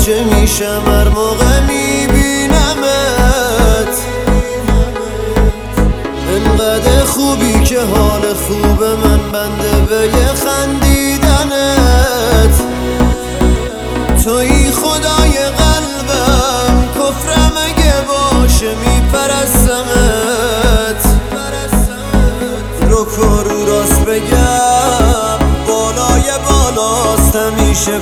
واژه میشم هر موقع میبینمت. انقدر خوبی که حال خوب من بنده به یه خندیدنت. توی خدای قلبم، کفرم اگه باشه میپرستمت. رو کرو راست بگم، بالای بالاست همیشه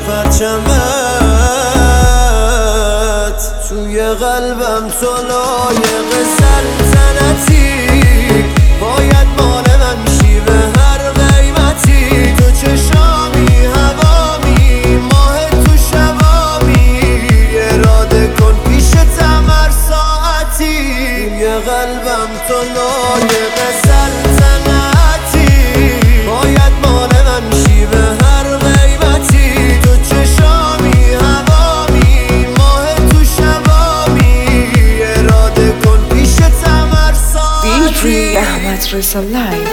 پرچمت. توی قلبم تو لایق سلطنتی، باید مال من شی به هر قیمتی. تو چشامی هوامی، ماه تو شبامی، اراده کن پیشتم هر ساعتی. توی قلبم تو لایق سلطنتی، باید مال من شی به هر قیمتی. تو چشامی هوامی، ماه تو شبامی، اراده کن پیشتم هر ساعتی. Ahmad Reza Live.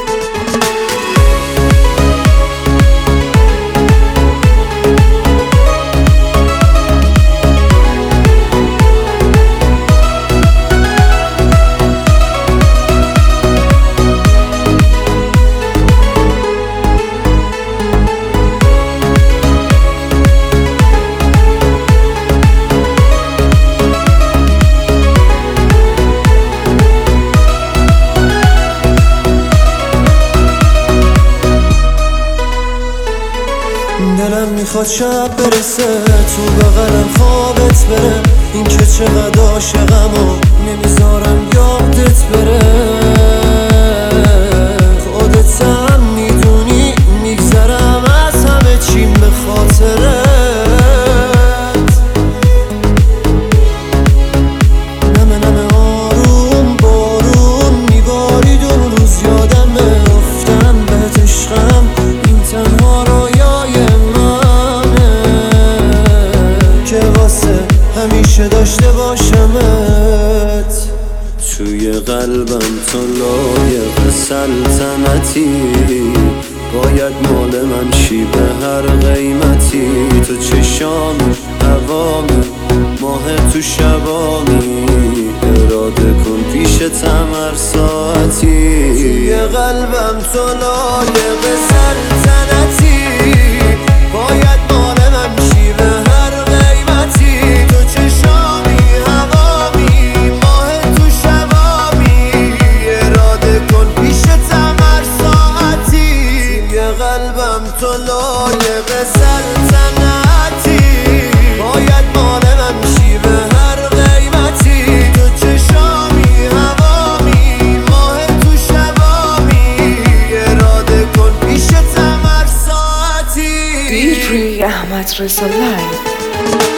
دلم میخواد شب برسه تو بغلم خوابت بره. این که چقدر عاشقم و نمیذارم یادت بره. خودت هم میدونی میگذرم از همه چیم به خاطرت. نمه نمه آروم بارون میبارید اون روز یادمه. گفتم بهت عشقم این تنها رویای منه که واسه همیشه داشته باشمت. توی قلبم تو لایق سلطنتی، باید مال من شی به هر قیمتی. تو چشامی هوامی، ماه تو شبامی، اراده کن پیشتم هر ساعتی. توی قلبم تو لایق سلطنتی، باید مال من شی به هر قیمتی. تو چشامی هوامی، ماه تو شبامی، اراده کن پیشتم هر ساعتی. توی قلبم تو لایق سلطنتی، باید مال من شی به هر قیمتی. تو چشامی هوامی، ماه تو شبامی، اراده کن پیشتم هر ساعتی. DJ Ahmad Reza Live.